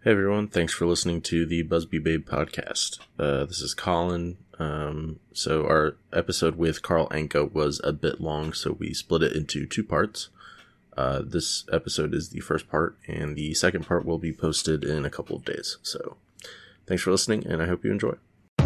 Hey everyone, thanks for listening to the Busby Babe podcast. This is Colin. So our episode with Carl Anka was a bit long, so we split it into two parts. This episode is the first part, and the second part will be posted in a couple of days. So thanks for listening, and I hope you enjoy.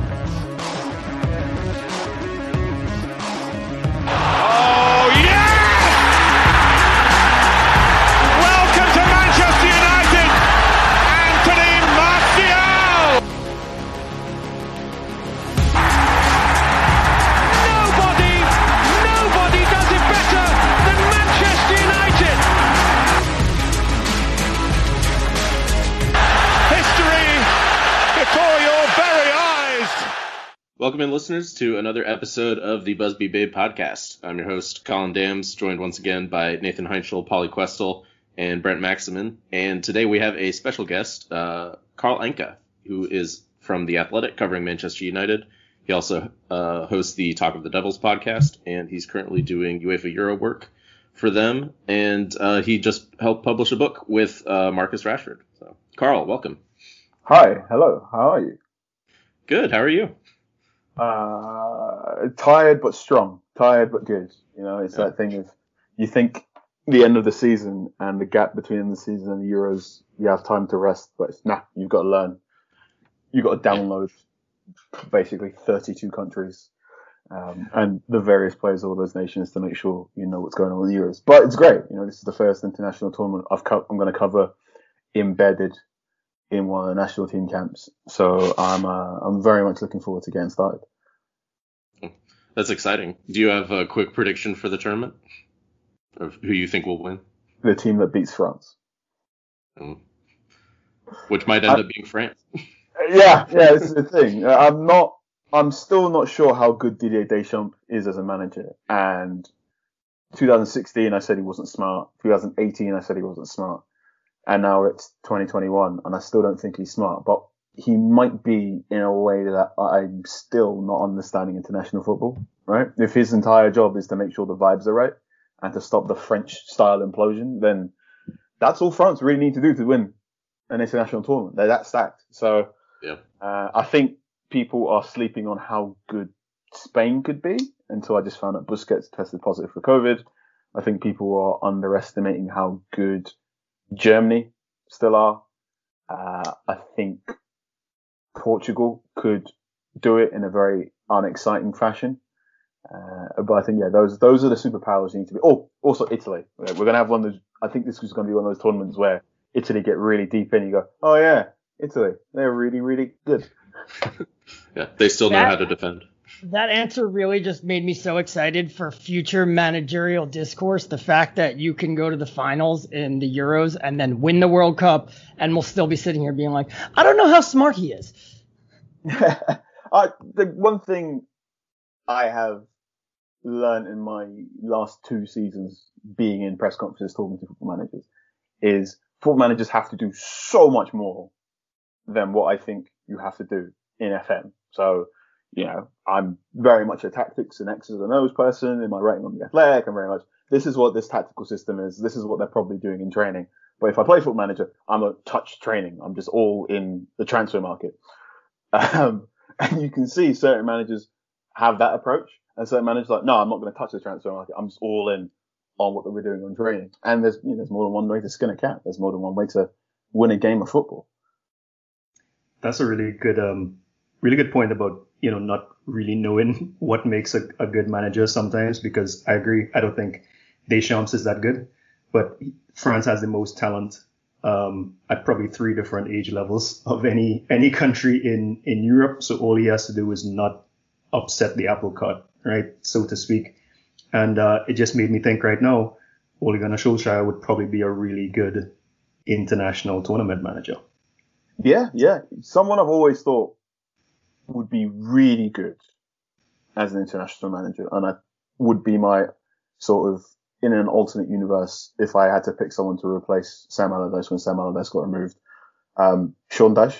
Welcome in, listeners, to another episode of the Busby Babe podcast. I'm your host, Colin Dams, joined once again by Nathan Heinschel, Polly Questel, and Brent Maximin. And today we have a special guest, Carl Anka, who is from The Athletic, covering Manchester United. He also hosts the Talk of the Devils podcast, and he's currently doing UEFA Euro work for them. And he just helped publish a book with Marcus Rashford. So, Carl, welcome. Hi, hello. How are you? Good. How are you? Tired but strong, tired but good. You know, it's that thing of you think the end of the season and the gap between the season and the Euros, you have time to rest, but it's you've got to learn. You've got to download basically 32 countries and the various players of all those nations to make sure you know what's going on with the Euros. But it's great. You know, this is the first international tournament I'm going to cover embedded in one of the national team camps. So I'm very much looking forward to getting started. That's exciting. Do you have a quick prediction for the tournament of who you think will win? The team that beats France. Which might end up being France. Yeah, this is the thing. I'm still not sure how good Didier Deschamps is as a manager. And 2016, I said he wasn't smart. 2018, I said he wasn't smart. And now it's 2021, and I still don't think he's smart. But he might be in a way that I'm still not understanding international football, right? If his entire job is to make sure the vibes are right and to stop the French-style implosion, then that's all France really need to do to win an international tournament. They're that stacked. So I think people are sleeping on how good Spain could be until I just found out Busquets tested positive for COVID. I think people are underestimating how good Germany still are. I think Portugal could do it in a very unexciting fashion. But I think, those are the superpowers you need to be. Oh, also Italy. We're going to have one of those, I think this is going to be one of those tournaments where Italy get really deep in. You go, oh yeah, Italy. They're really, really good. Yeah, they still know how to defend. That answer really just made me so excited for future managerial discourse. The fact that you can go to the finals in the Euros and then win the World Cup, and we'll still be sitting here being like, I don't know how smart he is. The one thing I have learned in my last two seasons being in press conferences talking to football managers is football managers have to do so much more than what I think you have to do in FM. So, you know, I'm very much a tactics and X's and O's person in my writing on The Athletic. I'm very much, this is what this tactical system is. This is what they're probably doing in training. But if I play football manager, I'm a touch training. I'm just all in the transfer market. And you can see certain managers have that approach. And certain managers are like, no, I'm not going to touch the transfer market. I'm just all in on what we're doing on training. And there's more than one way to skin a cat. There's more than one way to win a game of football. That's a really good point about, not really knowing what makes a good manager sometimes, because I agree. I don't think Deschamps is that good, but France has the most talent at probably 3 different age levels of any country in Europe. So all he has to do is not upset the apple cart, right, so to speak. And it just made me think right now, Ole Gunnar Solskjaer would probably be a really good international tournament manager. Yeah. Someone I've always thought would be really good as an international manager, and I would be my sort of, in an alternate universe, if I had to pick someone to replace Sam Allardyce when Sam Allardyce got removed, Sean Dyche.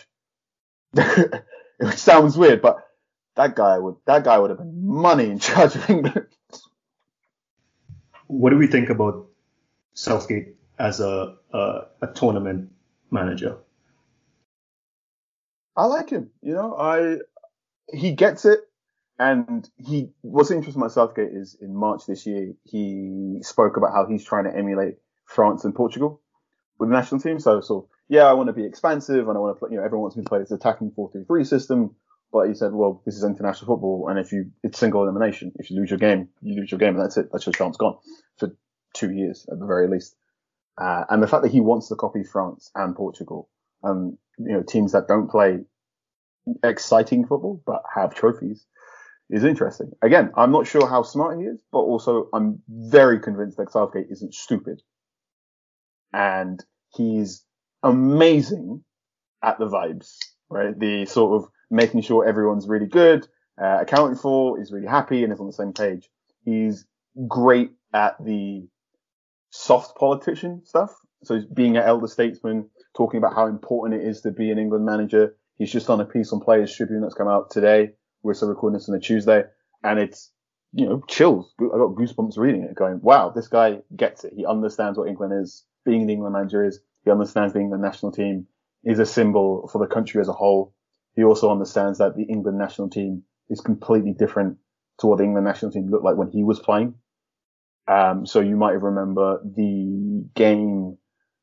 It sounds weird, but that guy would have been money in charge of England. What do we think about Southgate as a tournament manager? I like him. He gets it. And what's interesting about Southgate is in March this year, he spoke about how he's trying to emulate France and Portugal with the national team. So, I want to be expansive and I want to play, everyone wants me to play this attacking 4-3-3 system. But he said, well, this is international football. And it's single elimination. If you lose your game, you lose your game. And that's it. That's your chance gone for 2 years at the very least. And the fact that he wants to copy France and Portugal, teams that don't play exciting football, but have trophies, is interesting. Again, I'm not sure how smart he is, but also I'm very convinced that Southgate isn't stupid. And he's amazing at the vibes, right? The sort of making sure everyone's really good, accounting for, is really happy and is on the same page. He's great at the soft politician stuff. So being an elder statesman, talking about how important it is to be an England manager. He's just done a piece on Players Tribune that's come out today. We're still recording this on a Tuesday, and it's, chills. I got goosebumps reading it, going, wow, this guy gets it. He understands what England is, being the England manager is. He understands being the national team is a symbol for the country as a whole. He also understands that the England national team is completely different to what the England national team looked like when he was playing. So you might remember the game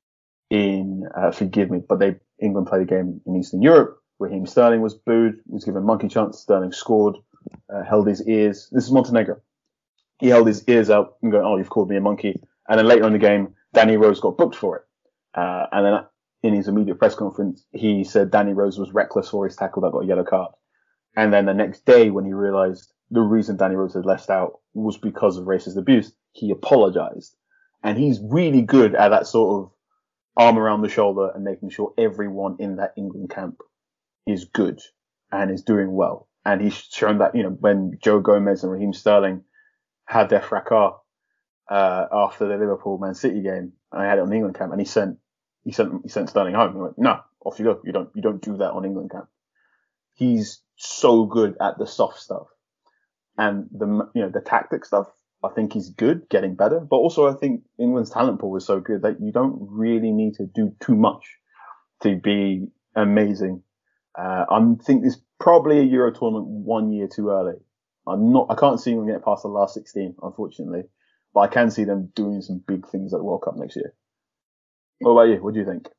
forgive me, but England played a game in Eastern Europe. Raheem Sterling was booed, was given monkey chance. Sterling scored, held his ears. This is Montenegro. He held his ears out and going, oh, you've called me a monkey. And then later in the game, Danny Rose got booked for it. And then in his immediate press conference, he said Danny Rose was reckless for his tackle that got a yellow card. And then the next day, when he realized the reason Danny Rose had left out was because of racist abuse, he apologized. And he's really good at that sort of arm around the shoulder and making sure everyone in that England camp is good and is doing well. And he's shown that, when Joe Gomez and Raheem Sterling had their fracas, after the Liverpool Man City game, I had it on England camp, and he sent Sterling home. He went, no, off you go. You don't do that on England camp. He's so good at the soft stuff and the tactic stuff. I think he's good, getting better, but also I think England's talent pool is so good that you don't really need to do too much to be amazing. I think it's probably a Euro tournament 1 year too early. I can't see them get past the last 16, unfortunately, but I can see them doing some big things at the World Cup next year. What about you? What do you think?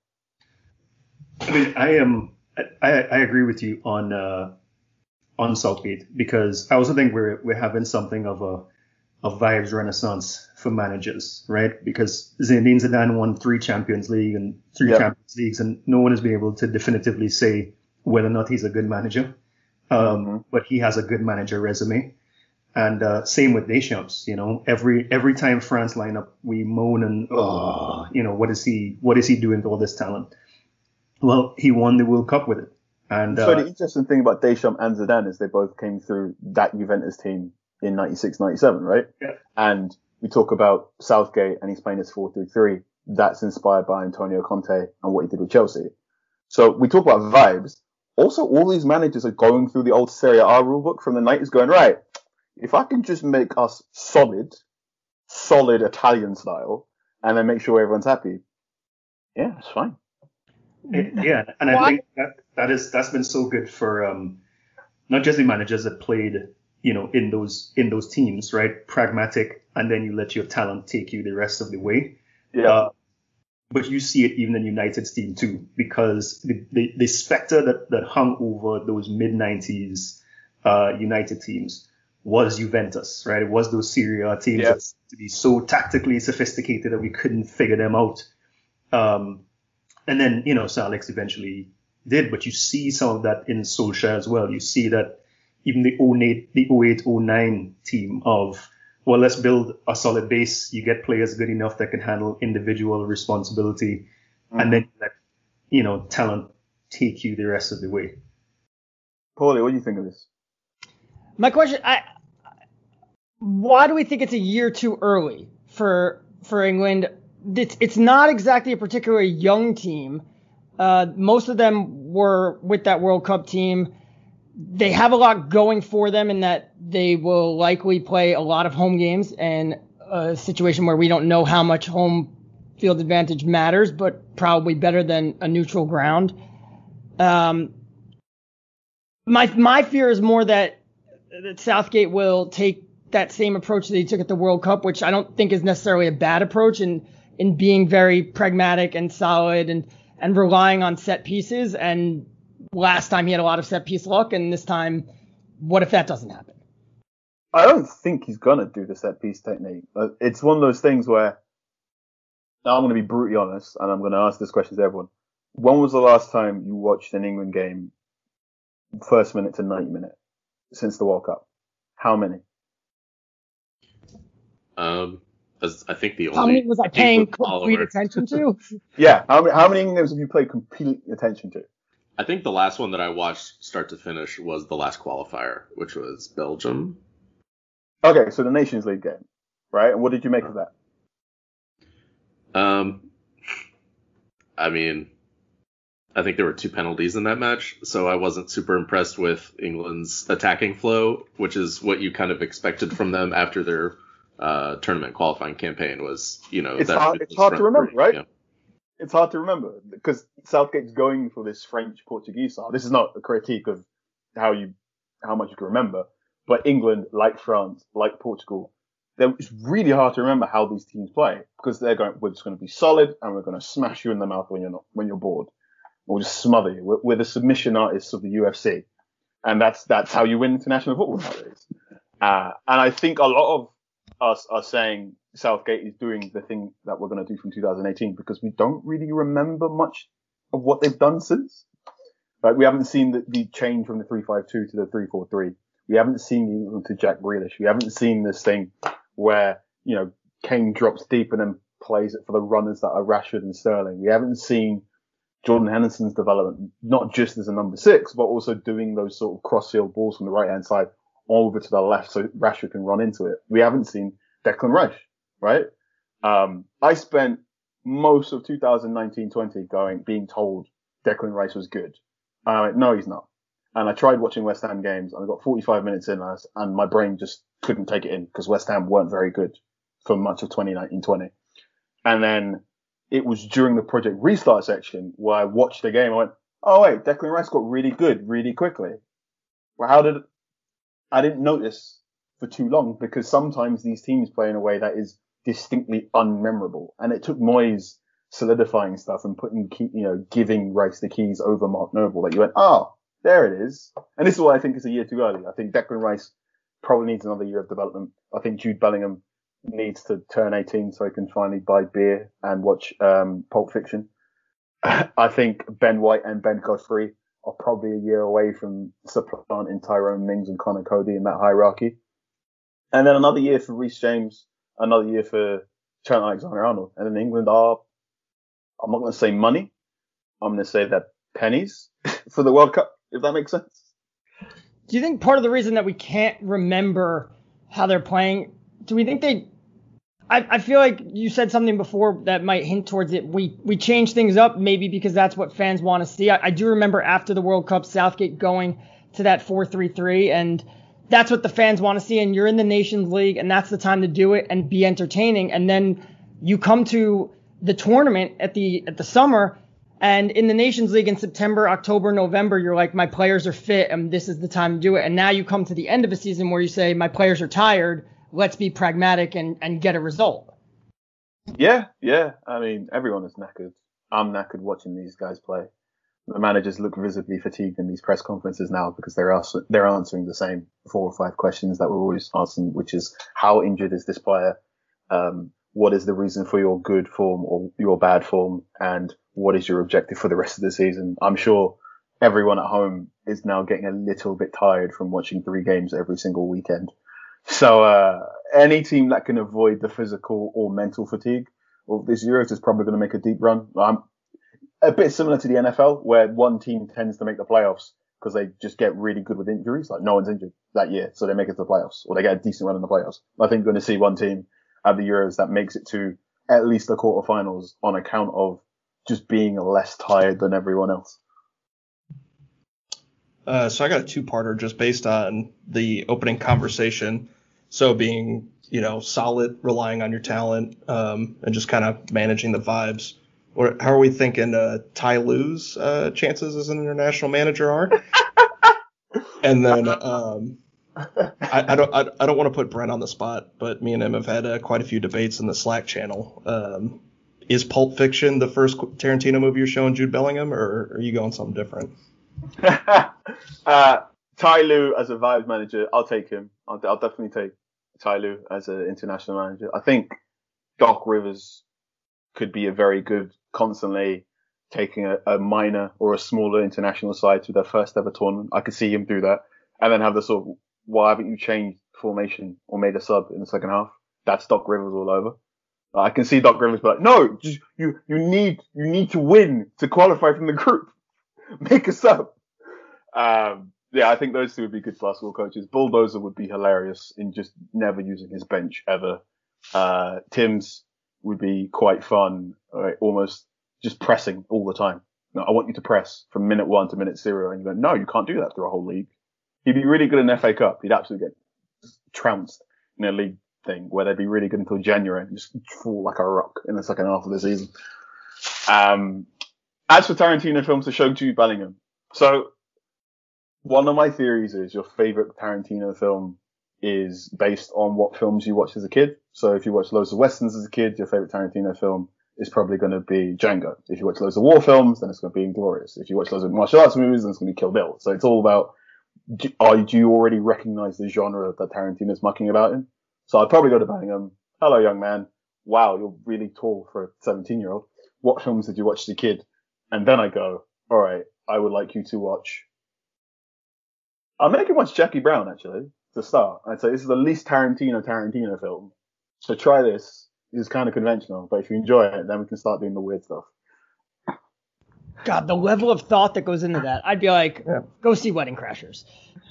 I mean, I agree with you on Southgate, because I also think we're having something of a vibes renaissance for managers, right? Because Zinedine Zidane won 3 Champions League and 3 Champions Leagues, and no one has been able to definitively say whether or not he's a good manager. But he has a good manager resume. And same with Deschamps, every time France line up, we moan and, what is he doing to all this talent? Well, he won the World Cup with it. And so the interesting thing about Deschamps and Zidane is they both came through that Juventus team in 96, 97, right? Yeah. And we talk about Southgate and he's playing this 4-3-3. That's inspired by Antonio Conte and what he did with Chelsea. So we talk about vibes. Also, all these managers are going through the old Serie A rulebook from the 90s going, right, if I can just make us solid Italian style and then make sure everyone's happy, yeah, it's fine. Yeah, and I think that's been so good for not just the managers that played, in those teams, right? Pragmatic, and then you let your talent take you the rest of the way. Yeah. But you see it even in United's team too, because the specter that hung over those mid-90s United teams was Juventus, right? It was those Serie A teams that to be so tactically sophisticated that we couldn't figure them out. And then, Sir Alex eventually did, but you see some of that in Solskjaer as well. You see that even the 08-09 team of, well, let's build a solid base. You get players good enough that can handle individual responsibility, and then let, talent take you the rest of the way. Paulie, what do you think of this? My question, why do we think it's a year too early for England? It's not exactly a particularly young team. Most of them were with that World Cup team. They have a lot going for them in that they will likely play a lot of home games, and a situation where we don't know how much home field advantage matters, but probably better than a neutral ground. My fear is more that Southgate will take that same approach that he took at the World Cup, which I don't think is necessarily a bad approach in being very pragmatic and solid and relying on set pieces. And last time he had a lot of set piece luck, and this time, what if that doesn't happen? I don't think he's going to do the set piece technique. It's one of those things where, now I'm going to be brutally honest, and I'm going to ask this question to everyone. When was the last time you watched an England game, first minute to 90 minute, since the World Cup? How many? I think the only. How many was I paying complete attention to? Yeah, how many England games have you played complete attention to? I think the last one that I watched start to finish was the last qualifier, which was Belgium. Okay, so the Nations League game, right? And what did you make of that? I mean, I think there were 2 penalties in that match, so I wasn't super impressed with England's attacking flow, which is what you kind of expected from them after their tournament qualifying campaign was, It's hard to remember, right? Yeah. It's hard to remember because Southgate's going for this French-Portuguese style. This is not a critique of how much you can remember, but England, like France, like Portugal, it's really hard to remember how these teams play because we're just going to be solid and we're going to smash you in the mouth when you're bored. We'll just smother you. We're the submission artists of the UFC, and that's how you win international football nowadays. And I think a lot of us are saying Southgate is doing the thing that we're going to do from 2018 because we don't really remember much of what they've done since. Like we haven't seen the change from the 3-5-2 to the 3-4-3. We haven't seen the England to Jack Grealish. We haven't seen this thing where Kane drops deep and then plays it for the runners that are Rashford and Sterling. We haven't seen Jordan Henderson's development, not just as a number 6, but also doing those sort of cross-field balls from the right-hand side over to the left so Rashford can run into it. We haven't seen Declan Rice, right? I spent most of 2019-20 being told Declan Rice was good. And I went, no, he's not. And I tried watching West Ham games and I got 45 minutes in and my brain just couldn't take it in because West Ham weren't very good for much of 2019-20. And then it was during the Project Restart section where I watched the game. I went, oh wait, Declan Rice got really good really quickly. Well, I didn't notice for too long because sometimes these teams play in a way that is distinctly unmemorable. And it took Moyes solidifying stuff and giving Rice the keys over Mark Noble that you went, oh, there it is. And this is why I think it's a year too early. I think Declan Rice probably needs another year of development. I think Jude Bellingham needs to turn 18 so he can finally buy beer and watch Pulp Fiction. I think Ben White and Ben Godfrey are probably a year away from supplanting Tyrone Mings and Connor Cody in that hierarchy. And then another year for Reece James, another year for Trent Alexander-Arnold. And then England are, I'm not going to say money, I'm going to say that pennies for the World Cup, if that makes sense. Do you think part of the reason that we can't remember how they're playing, do we think I feel like you said something before that might hint towards it. We change things up maybe because that's what fans want to see. I do remember after the World Cup, Southgate going to that 4-3-3, and that's what the fans want to see. And you're in the Nations League, and that's the time to do it and be entertaining. And then you come to the tournament at the summer, and in the Nations League in September, October, November, you're like, my players are fit, and this is the time to do it. And now you come to the end of a season where you say, my players are tired. Let's be pragmatic and get a result. Yeah. I mean, everyone is knackered. I'm knackered watching these guys play. The managers look visibly fatigued in these press conferences now because they're answering the same 4 or 5 questions that we're always asking, which is how injured is this player? What is the reason for your good form or your bad form? And what is your objective for the rest of the season? I'm sure everyone at home is now getting a little bit tired from watching 3 games every single weekend. So any team that can avoid the physical or mental fatigue of this Euros is probably going to make a deep run. A bit similar to the NFL, where one team tends to make the playoffs because they just get really good with injuries. Like no one's injured that year, so they make it to the playoffs, or they get a decent run in the playoffs. I think we're going to see one team at the Euros that makes it to at least the quarterfinals on account of just being less tired than everyone else. So I got a 2-parter just based on the opening conversation. So being, solid, relying on your talent, and just kind of managing the vibes. How are we thinking Ty Lue's chances as an international manager are? And then I don't want to put Brent on the spot, but me and him have had quite a few debates in the Slack channel. Is Pulp Fiction the first Tarantino movie you're showing Jude Bellingham, or are you going something different? Ty Lue as a vibes manager, I'll take him. I'll definitely take Ty Lue as an international manager. I think Doc Rivers could be a very good, constantly taking a minor or a smaller international side to their first ever tournament. I could see him do that, and then have the sort of, why haven't you changed formation or made a sub in the second half? That's Doc Rivers all over. I can see Doc Rivers be like, no, you need to win to qualify from the group. Make a sub. Yeah, I think those two would be good basketball coaches. Bulldozer would be hilarious in just never using his bench ever. Tim's would be quite fun, almost just pressing all the time. No, I want you to press from minute 1 to minute 0. And you go, no, you can't do that through a whole league. He'd be really good in FA Cup. He'd absolutely get trounced in a league thing where they'd be really good until January and just fall like a rock in the second half of the season. As for Tarantino films to show Jude Bellingham. So one of my theories is your favorite Tarantino film is based on what films you watched as a kid. So if you watch loads of Westerns as a kid, your favorite Tarantino film is probably going to be Django. If you watch loads of war films, then it's going to be Inglourious. If you watch loads of martial arts movies, then it's going to be Kill Bill. So it's all about, do you already recognize the genre that Tarantino's mucking about in? So I'd probably go to Bellingham. Hello, young man. Wow, you're really tall for a 17-year-old. What films did you watch as a kid? And then I go, all right, I would like you to watch. I'll make him watch Jackie Brown, actually, to start. I'd say this is the least Tarantino film. So try this. This is kind of conventional, but if you enjoy it, then we can start doing the weird stuff. God, the level of thought that goes into that. I'd be like, go see Wedding Crashers.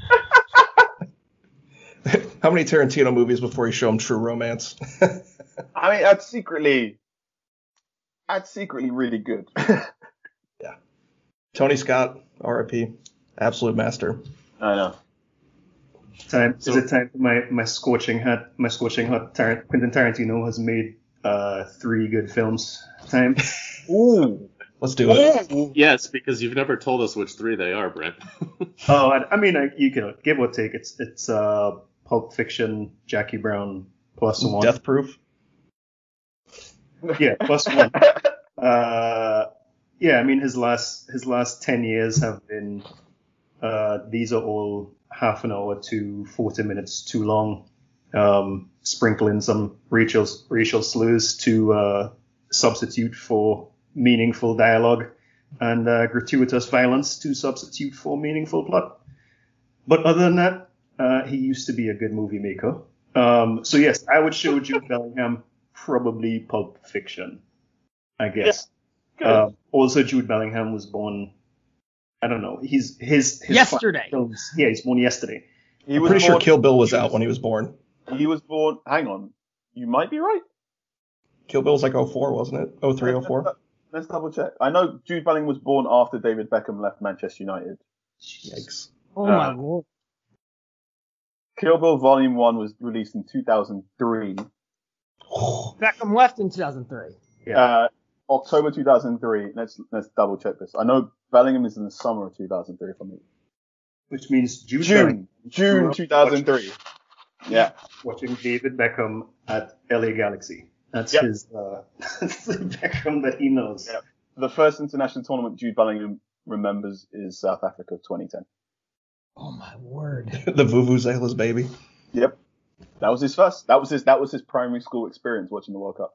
How many Tarantino movies before you show him True Romance? I mean, that's secretly really good. Yeah. Tony Scott, R.I.P. Absolute master. I know. Is it time for my scorching hot? Quentin Tarantino has made 3 good films. Time. Ooh. Let's do it. Yes, because you've never told us which 3 they are, Brent. I mean, you can give or take. It's Pulp Fiction, Jackie Brown, plus 1. Death Proof. Yeah, plus 1. Yeah, I mean his last 10 years have been. These are all half an hour to 40 minutes too long. Sprinkle in some racial slurs to substitute for meaningful dialogue, and gratuitous violence to substitute for meaningful plot. But other than that, he used to be a good movie maker. So yes, I would show Jude Bellingham probably Pulp Fiction, I guess. Yeah. Also, Jude Bellingham was born. I don't know. His yesterday. Films, yeah, he's born yesterday. I'm pretty sure Kill Bill was out when he was born. He was born. Hang on, you might be right. Kill Bill was like 04, wasn't it? 03, 04? Let's double check. I know Jude Bellingham was born after David Beckham left Manchester United. Yikes. Oh my lord. Kill Bill Volume 1 was released in 2003. Beckham left in 2003. Yeah. October 2003. Let's double check this. I know Bellingham is in the summer of 2003 for me. Which means June 2003. Yeah. Watching David Beckham at LA Galaxy. That's his that's the Beckham that he knows. Yep. The first international tournament Jude Bellingham remembers is South Africa 2010. Oh my word. The Vuvuzelas baby. Yep. That was his first. That was his primary school experience watching the World Cup.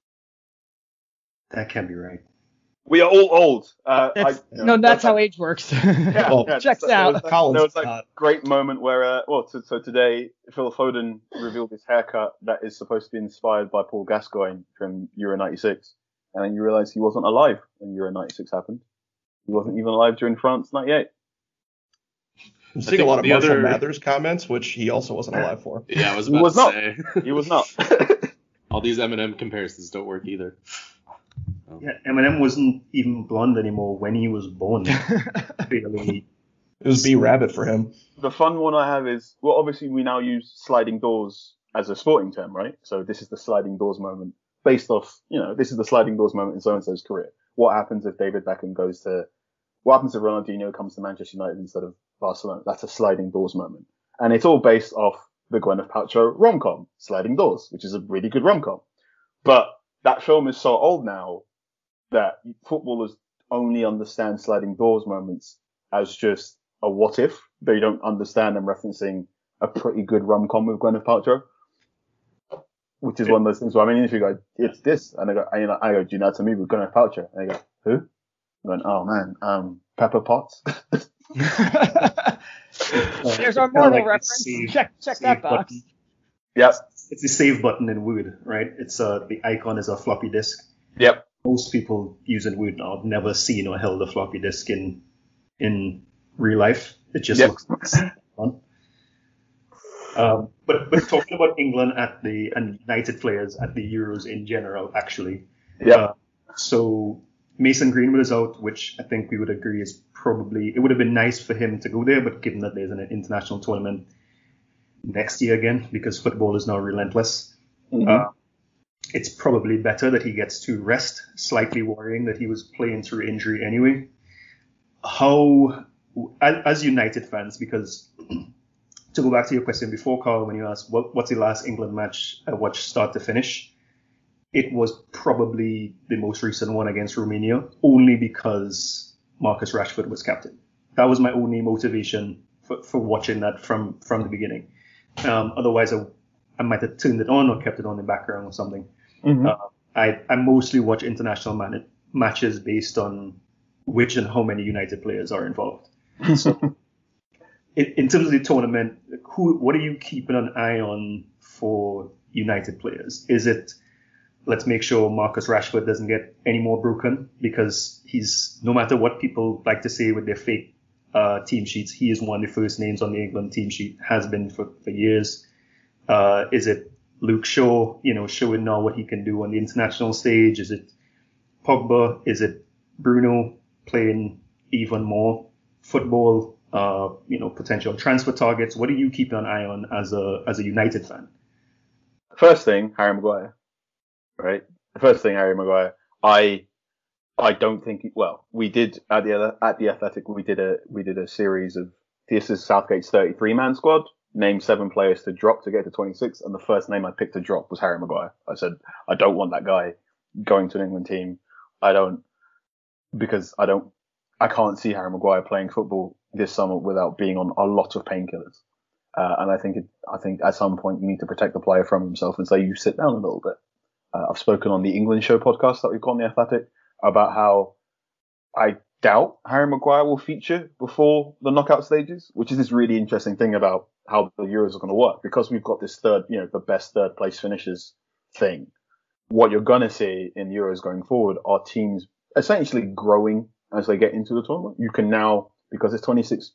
That can't be right. We are all old. That's how age works. Checks out. There was a great moment where, so today Phil Foden revealed his haircut that is supposed to be inspired by Paul Gascoigne from Euro 96. And then you realize he wasn't alive when Euro 96 happened. He wasn't even alive during France 98. I'm seeing a lot of Marshall Mathers comments, which he also wasn't alive for. Yeah, I was about to say. He was not. All these Eminem comparisons don't work either. Oh. Yeah, Eminem wasn't even blonde anymore when he was born. It was B-Rabbit for him. The fun one I have is, obviously we now use sliding doors as a sporting term, right? So this is the sliding doors moment based off, this is the sliding doors moment in so-and-so's career. What happens if David Beckham goes to, what happens if Ronaldinho comes to Manchester United instead of Barcelona? That's a sliding doors moment. And it's all based off the Gwyneth Paltrow rom-com, Sliding Doors, which is a really good rom-com. But that film is so old now that footballers only understand sliding doors moments as just a what if. They don't understand them referencing a pretty good rom-com with Gwyneth Paltrow, which is one of those things where I'm in the interview, go, it's this. And I go, do you know it's a movie with Gwyneth Paltrow? And they go, who? I went, oh man, Pepper Potts. There's our Marvel reference. Check that box. Button. Yep. It's the save button in Word, right? It's the icon is a floppy disk. Yep. Most people using Word now have never seen or held a floppy disk in real life. It just looks fun. But talking about England and United players at the Euros in general, actually. Yeah. So Mason Greenwood is out, which I think we would agree is probably, it would have been nice for him to go there, but given that there's an international tournament next year again, because football is now relentless, it's probably better that he gets to rest. Slightly worrying that he was playing through injury anyway. How, as United fans, because to go back to your question before, Carl, when you asked what's the last England match I watched start to finish, it was probably the most recent one against Romania, only because Marcus Rashford was captain. That was my only motivation for watching that from the beginning. Otherwise, I might have tuned it on or kept it on in the background or something. I mostly watch international matches based on which and how many United players are involved. So, in terms of the tournament, what are you keeping an eye on for United players? Is it, let's make sure Marcus Rashford doesn't get any more broken, because he's, no matter what people like to say with their fake team sheets, he is one of the first names on the England team sheet, has been for years. Is it Luke Shaw, showing now what he can do on the international stage? Is it Pogba? Is it Bruno playing even more football? Potential transfer targets. What are you keeping an eye on as a United fan? First thing, Harry Maguire. Right? The first thing, Harry Maguire. I don't think. We did at the Athletic. We did a series of, this is Southgate's 33-man squad. Name 7 players to drop to get to 26, and the first name I picked to drop was Harry Maguire. I said I don't want that guy going to an England team. I can't see Harry Maguire playing football this summer without being on a lot of painkillers. And I think at some point you need to protect the player from himself and say, you sit down a little bit. I've spoken on the England Show podcast that we've got on the Athletic about how I doubt Harry Maguire will feature before the knockout stages, which is this really interesting thing about how the Euros are going to work, because we've got this the best third place finishers thing. What you're going to see in the Euros going forward are teams essentially growing as they get into the tournament. You can now, because it's 26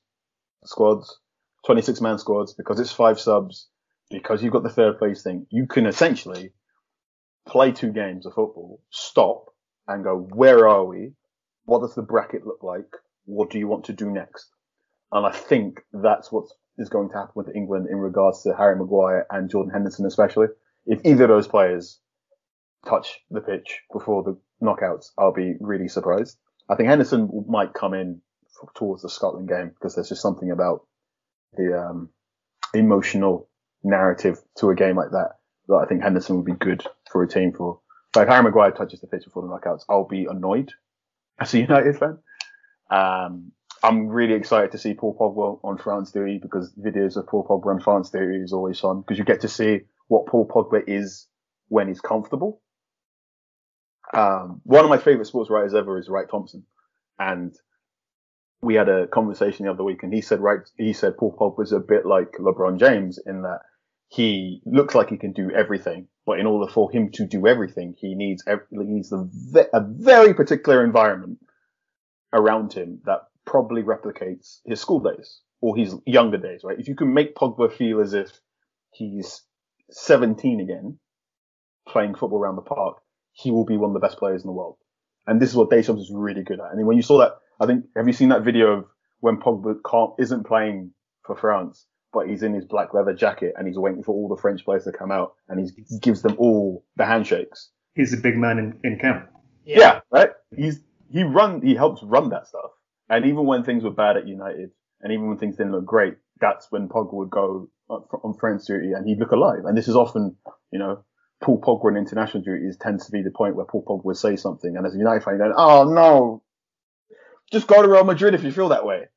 man squads, because it's 5 subs, because you've got the third place thing, you can essentially play 2 games of football, stop and go, where are we? What does the bracket look like? What do you want to do next? And I think that's what is going to happen with England in regards to Harry Maguire and Jordan Henderson, especially. If either of those players touch the pitch before the knockouts, I'll be really surprised. I think Henderson might come in towards the Scotland game, because there's just something about the emotional narrative to a game like that I think Henderson would be good for a team for. But if Harry Maguire touches the pitch before the knockouts, I'll be annoyed as a United fan. I'm really excited to see Paul Pogba on France Day, because videos of Paul Pogba on France Day is always fun, because you get to see what Paul Pogba is when he's comfortable. One of my favourite sports writers ever is Wright Thompson, and we had a conversation the other week, and he said Paul Pogba is a bit like LeBron James in that he looks like he can do everything, but in order for him to do everything, he needs a very particular environment around him that probably replicates his school days or his younger days, right? If you can make Pogba feel as if he's 17 again, playing football around the park, he will be one of the best players in the world. And this is what Deschamps is really good at. And when you saw that, I think, have you seen that video of when Pogba isn't playing for France, but he's in his black leather jacket and he's waiting for all the French players to come out, and he gives them all the handshakes? He's a big man in camp. Yeah, right? He helps run that stuff. And even when things were bad at United, and even when things didn't look great, that's when Pogba would go on friends duty and he'd look alive. And this is often, Paul Pogba on international duties tends to be the point where Paul Pogba would say something. And as a United fan, you're going, oh no, just go to Real Madrid if you feel that way.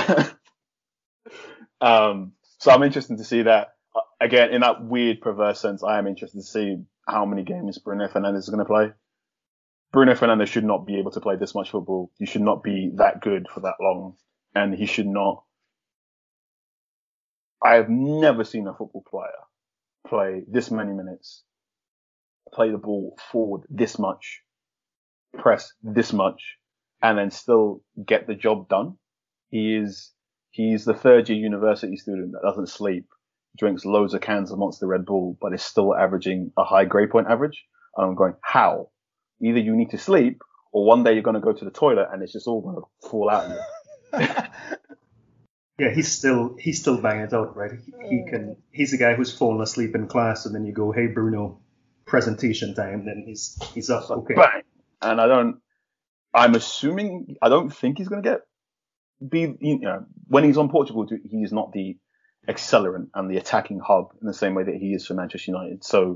So I'm interested to see that. Again, in that weird, perverse sense, I am interested to see how many games Bruno Fernandes is going to play. Bruno Fernandes should not be able to play this much football. He should not be that good for that long. And he should not. I have never seen a football player play this many minutes, play the ball forward this much, press this much, and then still get the job done. He's the third year university student that doesn't sleep, drinks loads of cans of Monster Red Bull, but is still averaging a high grade point average. And I'm going, how? Either you need to sleep, or one day you're going to go to the toilet and it's just all going to fall out of you. Yeah, he's still banging it out, right? He's the guy who's fallen asleep in class, and then you go, hey Bruno, presentation time, then he's up. Okay. Bang. And I don't think he's going to when he's on Portugal, he is not the accelerant and the attacking hub in the same way that he is for Manchester United. So,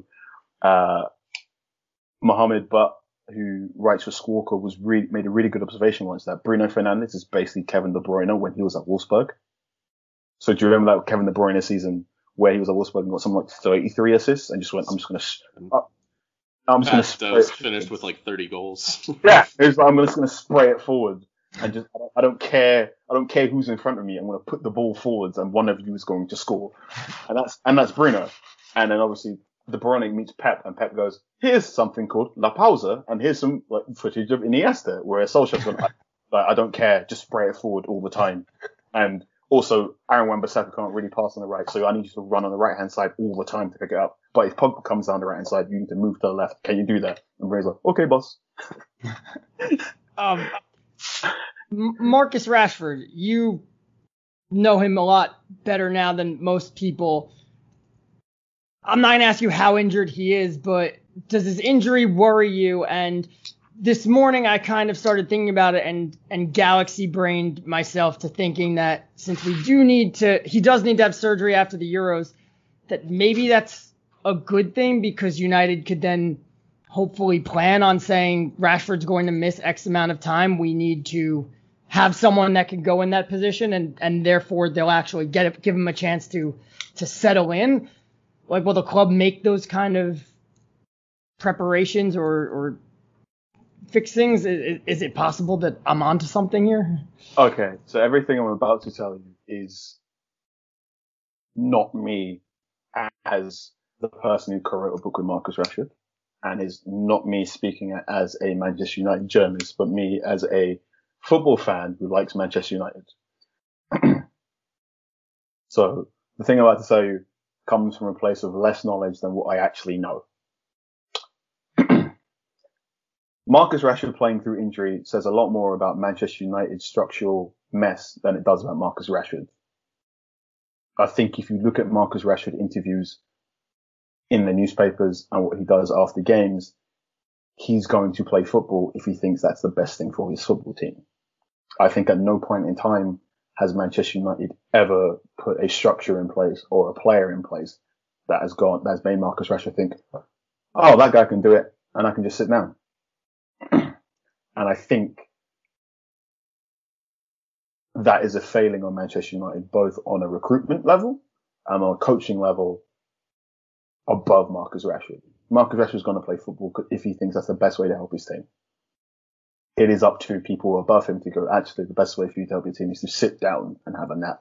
Mohammed Butt, who writes for Squawker, made a really good observation once that Bruno Fernandes is basically Kevin De Bruyne when he was at Wolfsburg. So do you remember that Kevin De Bruyne season where he was at Wolfsburg and got something like 33 assists and just went, I'm just going to finished with like 30 goals. Yeah, it was like, I'm just going to spray it forward and just I don't care who's in front of me. I'm going to put the ball forwards and one of you is going to score, and that's Bruno. And then obviously De Bruyne meets Pep and Pep goes, here's something called La Pausa and here's some footage of Iniesta, where Solskjaer's going, I don't care, just spray it forward all the time. And also, Aaron Wan-Bissaka can't really pass on the right, so I need you to run on the right-hand side all the time to pick it up. But if Pogba comes down the right-hand side, you need to move to the left. Can you do that? And Ray's like, okay, boss. Marcus Rashford, you know him a lot better now than most people. I'm not going to ask you how injured he is, but does his injury worry you? And this morning I kind of started thinking about it and galaxy brained myself to thinking that since he does need to have surgery after the Euros, that maybe that's a good thing because United could then hopefully plan on saying Rashford's going to miss X amount of time. We need to have someone that can go in that position and therefore they'll actually give him a chance to settle in. Like, will the club make those kind of preparations or fix things? Is it possible that I'm onto something here? Okay, so everything I'm about to tell you is not me as the person who co-wrote a book with Marcus Rashford, and is not me speaking as a Manchester United journalist, but me as a football fan who likes Manchester United. So the thing I'm about to tell you comes from a place of less knowledge than what I actually know. Marcus Rashford playing through injury says a lot more about Manchester United's structural mess than it does about Marcus Rashford. I think if you look at Marcus Rashford interviews in the newspapers and what he does after games, he's going to play football if he thinks that's the best thing for his football team. I think at no point in time has Manchester United ever put a structure in place or a player in place that's made Marcus Rashford think, oh, that guy can do it and I can just sit down. And I think that is a failing on Manchester United, both on a recruitment level and on a coaching level above Marcus Rashford. Marcus Rashford is going to play football if he thinks that's the best way to help his team. It is up to people above him to go, actually, the best way for you to help your team is to sit down and have a nap.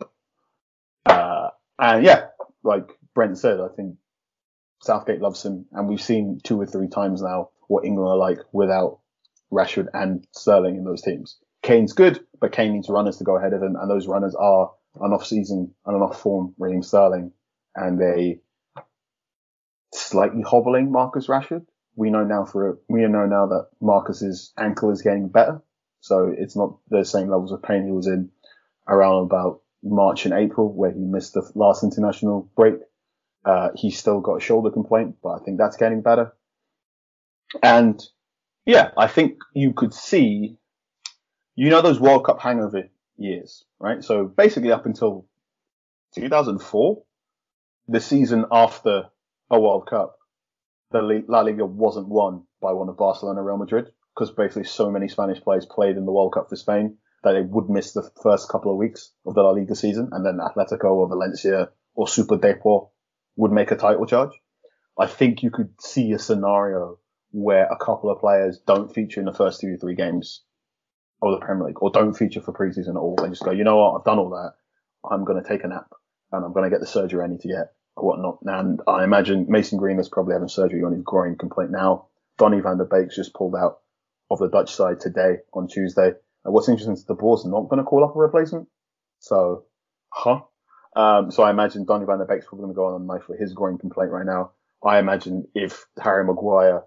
And yeah, like Brent said, I think Southgate loves him. And we've seen 2 or 3 times now what England are like without Rashford and Sterling in those teams. Kane's good, but Kane needs runners to go ahead of him. And those runners are an off-season and an off-form Raheem Sterling. And a slightly hobbling Marcus Rashford. We know now that Marcus's ankle is getting better. So it's not the same levels of pain he was in around about March and April, where he missed the last international break. He's still got a shoulder complaint, but I think that's getting better. And yeah, I think you could see you know those World Cup hangover years, right? So basically up until 2004, the season after a World Cup, the La Liga wasn't won by one of Barcelona or Real Madrid because basically so many Spanish players played in the World Cup for Spain that they would miss the first couple of weeks of the La Liga season, and then Atletico or Valencia or Super Depor would make a title charge. I think you could see a scenario where a couple of players don't feature in the first 2 or 3 games of the Premier League, or don't feature for preseason at all. They just go, you know what, I've done all that. I'm going to take a nap, and I'm going to get the surgery I need to get, or whatnot. And I imagine Mason Greenwood's probably having surgery on his groin complaint now. Donny van der Beek's just pulled out of the Dutch side today on Tuesday. And what's interesting is the board's not going to call up a replacement. So, so I imagine Donny van der Beek's probably going to go on a knife for his groin complaint right now. I imagine if Harry Maguire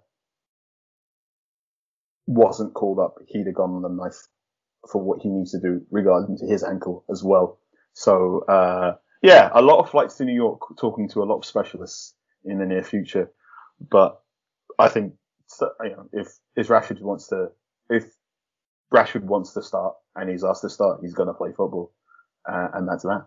wasn't called up, he'd have gone on the knife for what he needs to do regarding to his ankle as well. So, yeah, a lot of flights to New York, talking to a lot of specialists in the near future. But I think, you know, if Rashford wants to start and he's asked to start, he's going to play football. And that's that.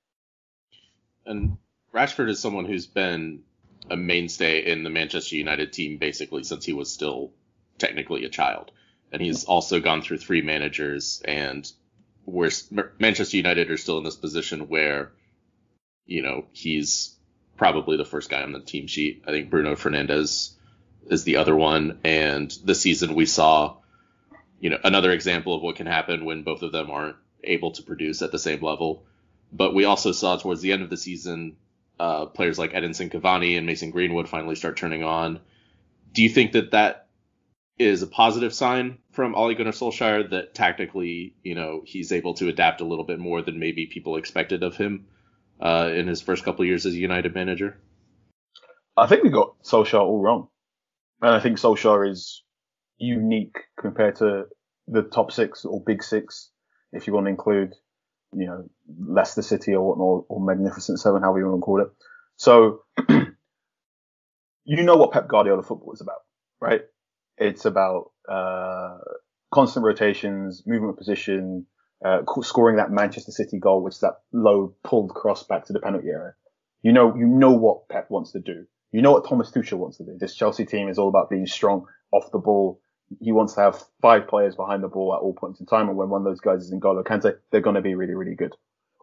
And Rashford is someone who's been a mainstay in the Manchester United team basically since he was still technically a child. And he's also gone through 3 managers, and where Manchester United are still in this position where, you know, he's probably the first guy on the team sheet. I think Bruno Fernandes is the other one. And this season we saw, you know, another example of what can happen when both of them aren't able to produce at the same level. But we also saw towards the end of the season, players like Edinson Cavani and Mason Greenwood finally start turning on. Do you think that is a positive sign from Ole Gunnar Solskjaer, that tactically, you know, he's able to adapt a little bit more than maybe people expected of him in his first couple of years as a United manager? I think we got Solskjaer all wrong. And I think Solskjaer is unique compared to the top 6 or big 6, if you want to include, you know, Leicester City or whatnot, or Magnificent Seven, however you want to call it. So, you know what Pep Guardiola football is about, right? It's about constant rotations, movement of position, scoring that Manchester City goal, which is that low pulled cross back to the penalty area. You know what Pep wants to do. You know what Thomas Tuchel wants to do. This Chelsea team is all about being strong off the ball. He wants to have 5 players behind the ball at all points in time, and when one of those guys is N'Golo Kante, they're going to be really, really good.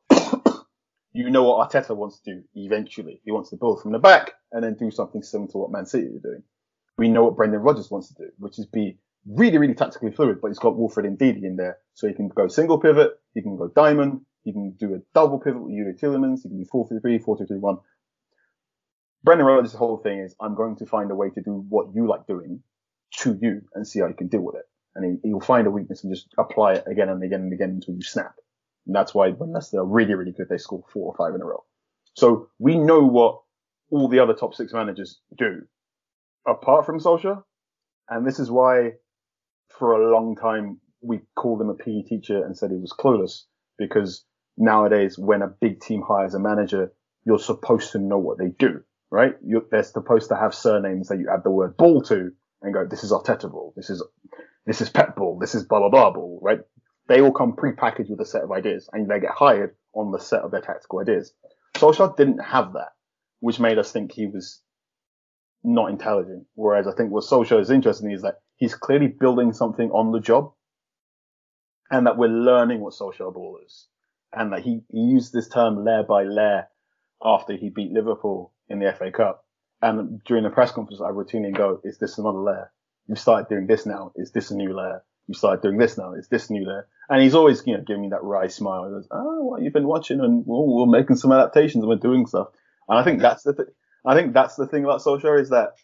You know what Arteta wants to do eventually. He wants to build from the back and then do something similar to what Man City are doing. We know what Brendan Rodgers wants to do, which is be really, really tactically fluid, but he's got Wilfred Ndidi in there. So he can go single pivot, he can go diamond, he can do a double pivot with Yuri Tielemans, he can be 4-3-3, 4-2-3-1. Brendan Rodgers' whole thing is, I'm going to find a way to do what you like doing to you and see how you can deal with it. And he'll find a weakness and just apply it again and again and again until you snap. And that's why when Leicester are really, really good, they score 4 or 5 in a row. So we know what all the other top 6 managers do, apart from Solskjaer. And this is why for a long time we called him a PE teacher and said he was clueless, because nowadays when a big team hires a manager, you're supposed to know what they do, right? They're supposed to have surnames that you add the word ball to and go, this is Arteta ball, this is Pep ball, this is blah, blah, blah ball, right? They all come pre-packaged with a set of ideas, and they get hired on the set of their tactical ideas. Solskjaer didn't have that, which made us think he was not intelligent. Whereas I think what Solskjaer is interesting is that he's clearly building something on the job, and that we're learning what Solskjaer ball is. And that he used this term layer by layer after he beat Liverpool in the FA Cup. And during the press conference, I routinely go, is this another layer? You started doing this now. Is this a new layer? You started doing this now. Is this new layer? And he's always, giving me that wry smile. He goes, oh, what you've been watching, and we're making some adaptations and we're doing stuff. And I think that's the thing about Solskjaer, is that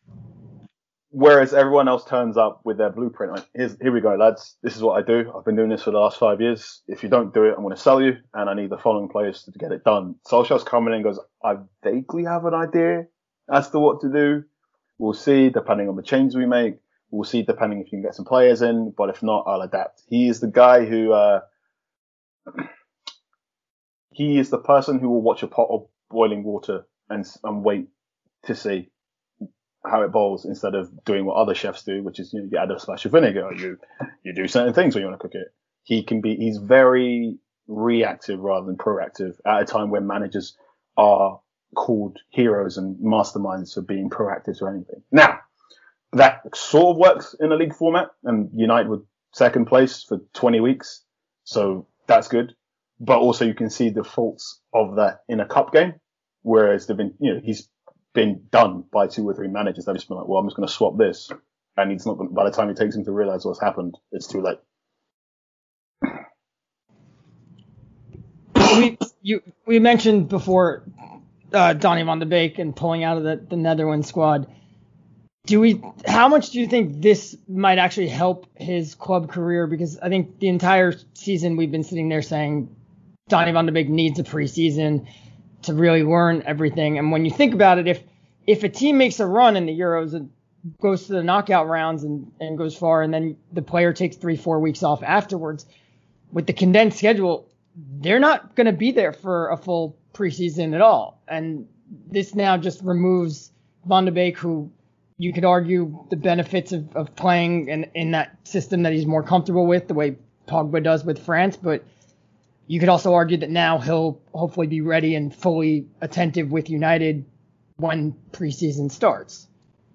whereas everyone else turns up with their blueprint, like, here we go, lads. This is what I do. I've been doing this for the last 5 years. If you don't do it, I'm going to sell you, and I need the following players to get it done. Solskjaer's coming in and goes, I vaguely have an idea as to what to do. We'll see, depending on the changes we make. We'll see, depending if you can get some players in. But if not, I'll adapt. He is the guy who, he is the person who will watch a pot of boiling water and wait to see how it boils, instead of doing what other chefs do, which is, you add a splash of vinegar. You do certain things when you want to cook it. he's very reactive rather than proactive at a time when managers are called heroes and masterminds for being proactive to anything. Now, that sort of works in a league format, and United were second place for 20 weeks, so that's good. But also you can see the faults of that in a cup game, whereas he's been done by 2 or 3 managers. They've just been like, well, I'm just going to swap this, and he's not. By the time it takes him to realize what's happened, it's too late. We mentioned before Donny van de Beek and pulling out of the Netherlands squad. How much do you think this might actually help his club career? Because I think the entire season we've been sitting there saying Donny van de Beek needs a preseason to really learn everything. And when you think about it, if a team makes a run in the Euros and goes to the knockout rounds and goes far, and then the player takes 3-4 weeks off afterwards, with the condensed schedule, they're not going to be there for a full preseason at all. And this now just removes Van de Beek, who you could argue the benefits of playing in that system that he's more comfortable with, the way Pogba does with France. But you could also argue that now he'll hopefully be ready and fully attentive with United when preseason starts.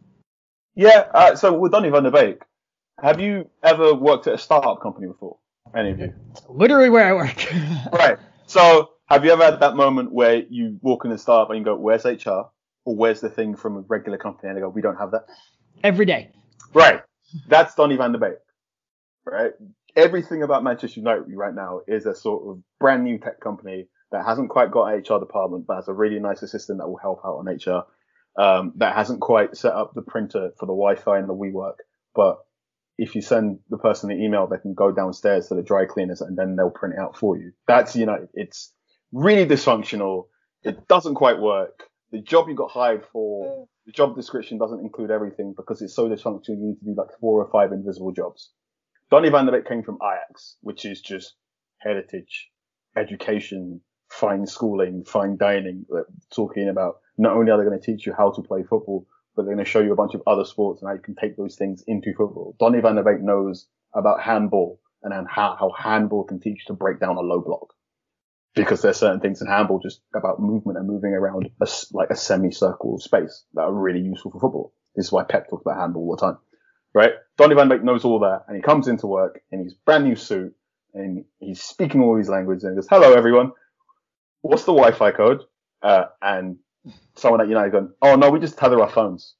Yeah, so with Donny van de Beek, have you ever worked at a startup company before? Any of you? Literally where I work. Right. So have you ever had that moment where you walk in a startup and you go, where's HR? Or where's the thing from a regular company? And they go, we don't have that. Every day. Right. That's Donny van de Beek. Right. Everything about Manchester United right now is a sort of brand new tech company that hasn't quite got an HR department, but has a really nice assistant that will help out on HR. That hasn't quite set up the printer for the Wi-Fi and the WeWork, but if you send the person the email, they can go downstairs to the dry cleaners and then they'll print it out for you. That's United. It's really dysfunctional. It doesn't quite work. The job you got hired for, the job description doesn't include everything because it's so dysfunctional. You need to do like 4 or 5 invisible jobs. Donny van de Beek came from Ajax, which is just heritage, education, fine schooling, fine dining. Talking about not only are they going to teach you how to play football, but they're going to show you a bunch of other sports and how you can take those things into football. Donny van de Beek knows about handball and how handball can teach you to break down a low block. Because there's certain things in handball just about movement and moving around a semicircle of space that are really useful for football. This is why Pep talks about handball all the time. Right? Donny van de Beek knows all that, and he comes into work in his brand new suit and he's speaking all these languages and he goes, hello everyone. What's the Wi-Fi code? And someone at United going, oh no, we just tether our phones.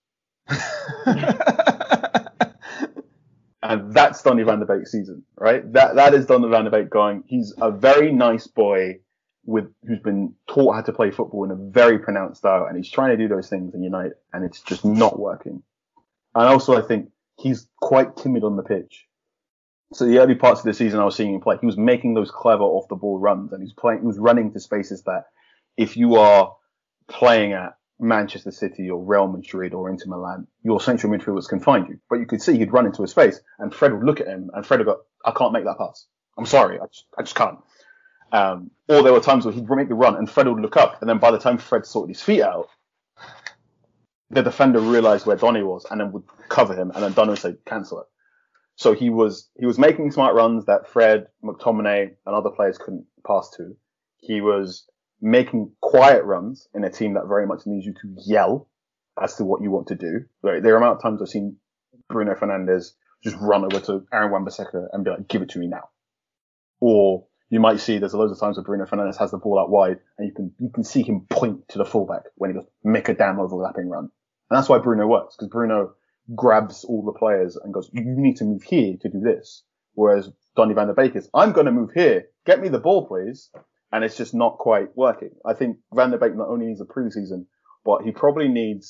And that's Donny van de Beek's season, right? That is Donny van de Beek going, he's a very nice boy who's been taught how to play football in a very pronounced style, and he's trying to do those things in United, and it's just not working. And also I think he's quite timid on the pitch. So the early parts of the season I was seeing him play, he was making those clever off the ball runs, and he was running to spaces that if you are playing at Manchester City or Real Madrid or Inter Milan, your central midfielders can find you. But you could see he'd run into a space and Fred would look at him and Fred would go, I can't make that pass. I'm sorry. I just can't. Or there were times where he'd make the run and Fred would look up, and then by the time Fred sorted his feet out, the defender realized where Donny was and then would cover him, and then Donny would say, cancel it. So he was making smart runs that Fred, McTominay and other players couldn't pass to. He was making quiet runs in a team that very much needs you to yell as to what you want to do. Like, there are amount of times I've seen Bruno Fernandes just run over to Aaron Wan-Bissaka and be like, give it to me now. Or you might see there's loads of times where Bruno Fernandes has the ball out wide and you can see him point to the fullback when he goes, make a damn overlapping run. And that's why Bruno works, because Bruno grabs all the players and goes, you need to move here to do this. Whereas Donny van de Beek is, I'm going to move here. Get me the ball, please. And it's just not quite working. I think Van der Beek not only needs a preseason, but he probably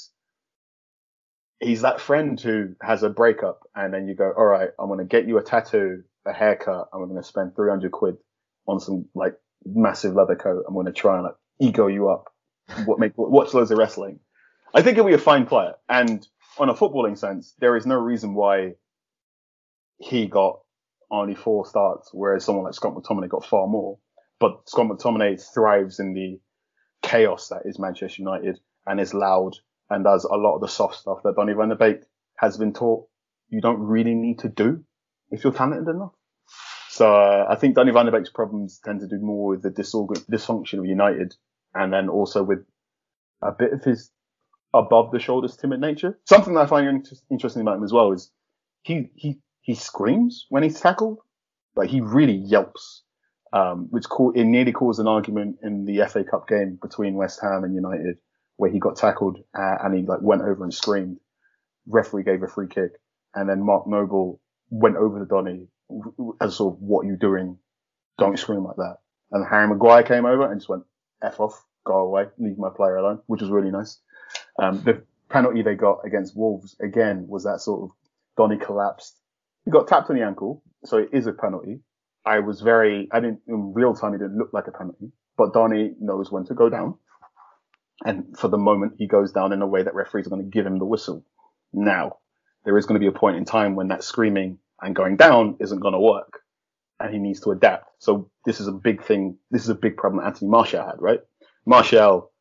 he's that friend who has a breakup and then you go, all right, I'm going to get you a tattoo, a haircut, and we're going to spend 300 quid on some like massive leather coat. I'm going to try and like ego you up, watch loads of wrestling. I think he'll be a fine player. And on a footballing sense, there is no reason why he got only 4 starts, whereas someone like Scott McTominay got far more. But Scott McTominay thrives in the chaos that is Manchester United and is loud and does a lot of the soft stuff that Donny van de Beek has been taught you don't really need to do if you're talented enough. So I think Donny van de Beek's problems tend to do more with the dysfunction of United, and then also with a bit of his above the shoulders timid nature. Something that I find interesting about him as well is he screams when he's tackled. Like, he really yelps, it nearly caused an argument in the FA Cup game between West Ham and United, where he got tackled and he like went over and screamed. Referee gave a free kick, and then Mark Noble went over to Donny as sort of, what are you doing? Don't scream like that. And Harry Maguire came over and just went, F off, go away, leave my player alone, which was really nice. The penalty they got against Wolves, again, was that sort of Donny collapsed. He got tapped on the ankle, so it is a penalty. In real time, it didn't look like a penalty, but Donny knows when to go down. And for the moment, he goes down in a way that referees are going to give him the whistle. Now, there is going to be a point in time when that screaming and going down isn't going to work, and he needs to adapt. So this is a big thing. This is a big problem that Anthony Martial had, right? Martial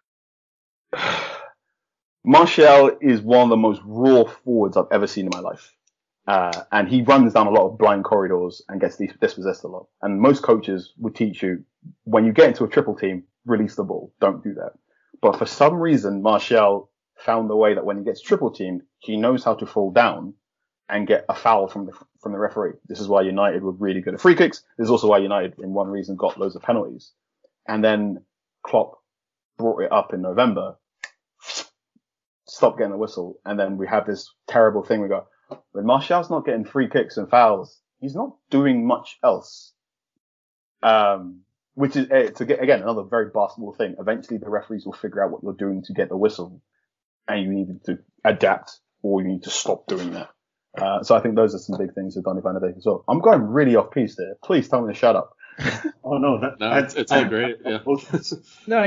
is one of the most raw forwards I've ever seen in my life. And he runs down a lot of blind corridors and gets dispossessed a lot. And most coaches would teach you, when you get into a triple team, release the ball. Don't do that. But for some reason, Martial found the way that when he gets triple teamed, he knows how to fall down and get a foul from the referee. This is why United were really good at free kicks. This is also why United, in one reason, got loads of penalties. And then Klopp brought it up in November, stopped getting the whistle, and then we have this terrible thing. We go, when Martial's not getting free kicks and fouls, he's not doing much else. Which is, again, another very basketball thing. Eventually the referees will figure out what you're doing to get the whistle, and you need to adapt, or you need to stop doing that. So I think those are some big things with Donny van de Beek as well. I'm going really off piece there. Please tell me to shut up. Oh no, it's all great. Yeah. No,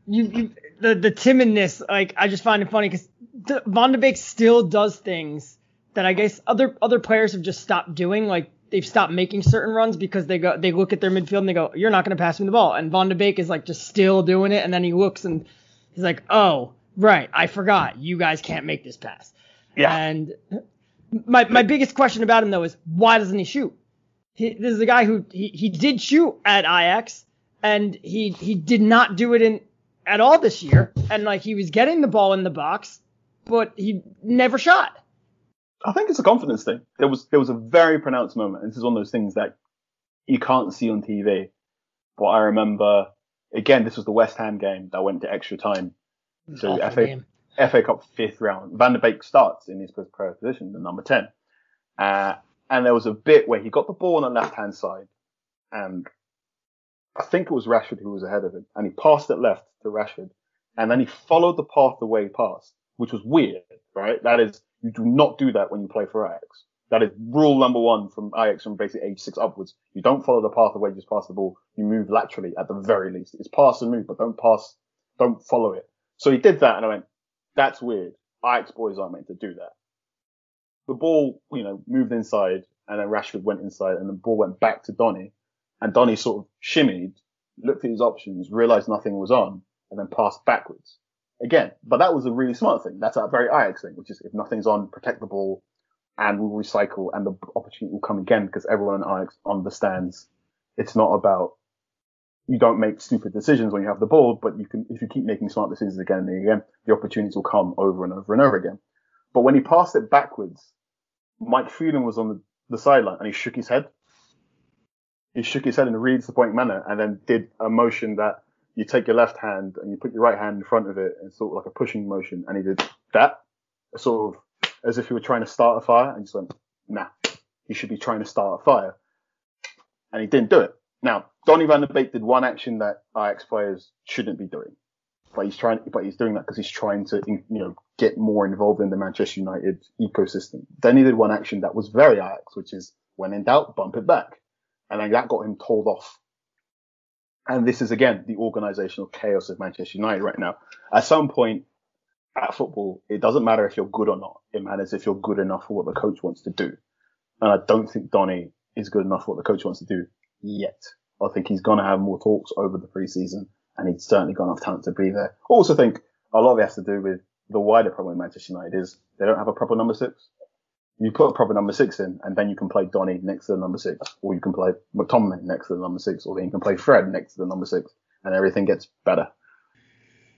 the timidness. Like, I just find it funny because Van de Beek still does things that I guess other players have just stopped doing. Like, they've stopped making certain runs because they look at their midfield and they go, "You're not going to pass me the ball." And Van de Beek is like just still doing it, and then he looks and he's like, "Oh, right, I forgot. You guys can't make this pass." Yeah. And my biggest question about him though is, why doesn't he shoot? This is a guy who he did shoot at Ajax, and he did not do it at all this year. And like, he was getting the ball in the box, but he never shot. I think it's a confidence thing. There was a very pronounced moment, and this is one of those things that you can't see on TV. But I remember, again, this was the West Ham game that went to extra time. So FA Cup 5th round. Van de Beek starts in his preferred position, the number 10. And there was a bit where he got the ball on the left-hand side, and I think it was Rashford who was ahead of him, and he passed it left to Rashford, and then he followed the path the way he passed, which was weird, right? That is, you do not do that when you play for Ajax. That is rule number 1 from Ajax from basically age 6 upwards. You don't follow the path the way you just pass the ball. You move laterally at the very least. It's pass and move, but don't follow it. So he did that, and I went, that's weird. Ajax boys aren't meant to do that. The ball, moved inside, and then Rashford went inside, and the ball went back to Donny, and Donny sort of shimmied, looked at his options, realized nothing was on, and then passed backwards. Again, but that was a really smart thing. That's a very Ajax thing, which is, if nothing's on, protect the ball, and we'll recycle, and the opportunity will come again, because everyone in Ajax understands it's not about, you don't make stupid decisions when you have the ball, but if you keep making smart decisions again and again, the opportunities will come over and over and over again. But when he passed it backwards, Mike Phelan was on the sideline, and he shook his head. He shook his head in a really disappointing manner, and then did a motion that you take your left hand and you put your right hand in front of it, and sort of like a pushing motion, and he did that, sort of as if he were trying to start a fire, and just went, nah, he should be trying to start a fire. And he didn't do it. Now, Donny van de Beek did one action that Ajax players shouldn't be doing. But he's doing that because he's trying to, get more involved in the Manchester United ecosystem. Then he did one action that was very Ajax, which is, when in doubt, bump it back. And then that got him told off. And this is, again, the organizational chaos of Manchester United right now. At some point at football, it doesn't matter if you're good or not. It matters if you're good enough for what the coach wants to do. And I don't think Donny is good enough for what the coach wants to do yet. I think he's going to have more talks over the preseason, and he's certainly got enough talent to be there. I also think a lot of it has to do with the wider problem with Manchester United is they don't have a proper number 6. You put a proper number 6 in, and then you can play Donny next to the number 6, or you can play McTominay next to the number 6, or then you can play Fred next to the number 6, and everything gets better.